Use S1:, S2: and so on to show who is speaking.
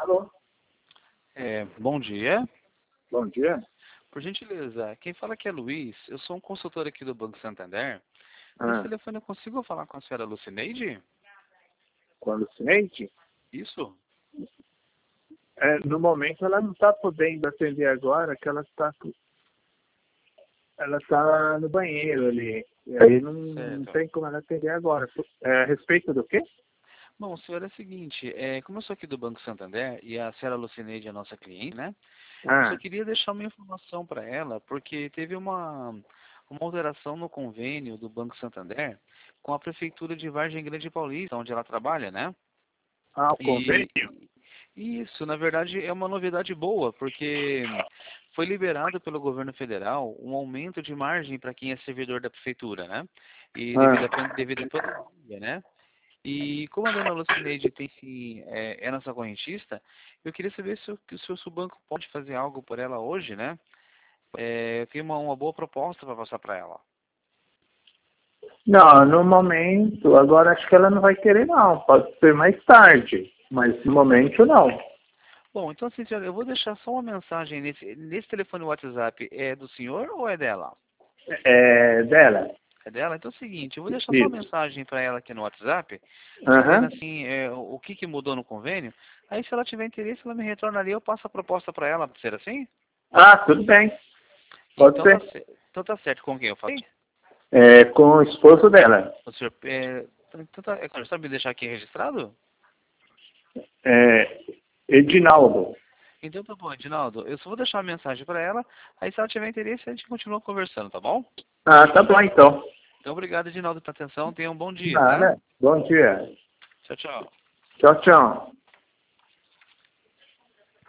S1: Alô?
S2: Bom dia.
S1: Bom dia.
S2: Por gentileza, quem fala aqui é Luiz. Eu sou um consultor aqui do Banco Santander. Nesse
S1: Ah,
S2: telefone eu consigo falar com a senhora Lucineide?
S1: com a Lucineide?
S2: Isso?
S1: No momento ela não está podendo atender agora, que ela tá no banheiro ali. E aí não
S2: Certo.
S1: tem como ela atender agora. A respeito do quê?
S2: Bom, senhora, é o seguinte, como eu sou aqui do Banco Santander e a senhora Lucineide é nossa cliente, né? Eu só
S1: Ah,
S2: queria deixar uma informação para ela, porque teve uma alteração no convênio do Banco Santander com a Prefeitura de Vargem Grande Paulista, onde ela trabalha, né?
S1: o convênio?
S2: E isso, na verdade, é uma novidade boa, porque foi liberado pelo governo federal um aumento de margem para quem é servidor da prefeitura, né? E
S1: Ah,
S2: devido à pandemia, né? E como a dona Lucineide tem sim, é nossa correntista, eu queria saber se o seu banco pode fazer algo por ela hoje, né? Eu tenho uma boa proposta para passar para ela.
S1: não, no momento, agora acho que ela não vai querer não. Pode ser mais tarde, mas no momento não.
S2: Bom, então assim, senhora, eu vou deixar só uma mensagem nesse telefone WhatsApp. É do senhor ou é dela?
S1: É dela?
S2: É dela? Então é o seguinte, eu vou deixar só uma
S1: Isso.
S2: mensagem para ela aqui no WhatsApp, dizendo
S1: Aham.
S2: assim, o que mudou no convênio. Aí se ela tiver interesse, ela me retorna ali, eu passo a proposta para ela, pode ser assim?
S1: Ah, tudo bem. Pode
S2: Então tá,
S1: ser.
S2: então tá certo. Com quem eu falei?
S1: Com o esposo dela.
S2: O senhor, então tá, sabe me deixar aqui registrado?
S1: É, Edinaldo.
S2: Então tá bom, Edinaldo. Eu só vou deixar uma mensagem para ela, aí se ela tiver interesse, a gente continua conversando, tá bom?
S1: Ah, tá bom então.
S2: Então obrigado, Edinaldo, pela atenção. Tenha um bom dia, tá?
S1: Nada. Bom dia.
S2: Tchau, tchau.
S1: Tchau, tchau.